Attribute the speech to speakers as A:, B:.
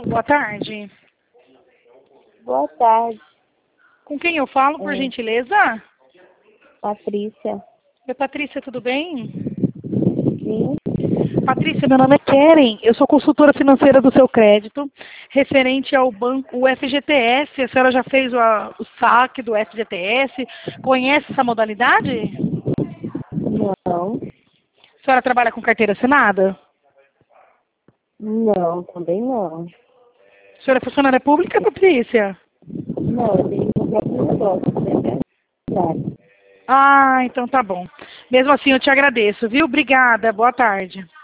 A: Boa tarde.
B: Boa tarde,
A: Com quem eu falo, por gentileza?
B: Patrícia.
A: Oi, Patrícia, tudo bem?
B: Sim,
A: Patrícia, meu nome é Keren, eu sou consultora financeira do seu crédito, referente ao banco, o FGTS. A senhora já fez o saque do FGTS? Conhece essa modalidade?
B: não,
A: A senhora trabalha com carteira assinada?
B: não, também não.
A: A senhora é funcionária pública, Patrícia?
B: Não, eu tenho meu próprio negócio, né?
A: Ah, então tá bom. Mesmo assim, eu te agradeço, viu? Obrigada, boa tarde.